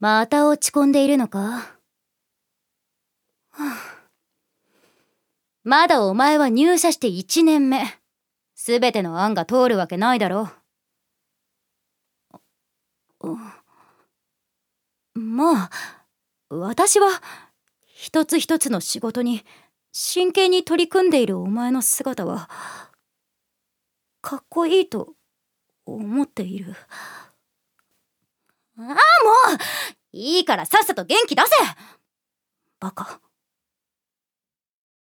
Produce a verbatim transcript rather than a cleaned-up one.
また落ち込んでいるのか？はあ、まだお前は入社していちねんめ。すべての案が通るわけないだろう。まあ、私は一つ一つの仕事に真剣に取り組んでいるお前の姿はかっこいいと思っている。ああ、もういいからさっさと元気出せ。バカ。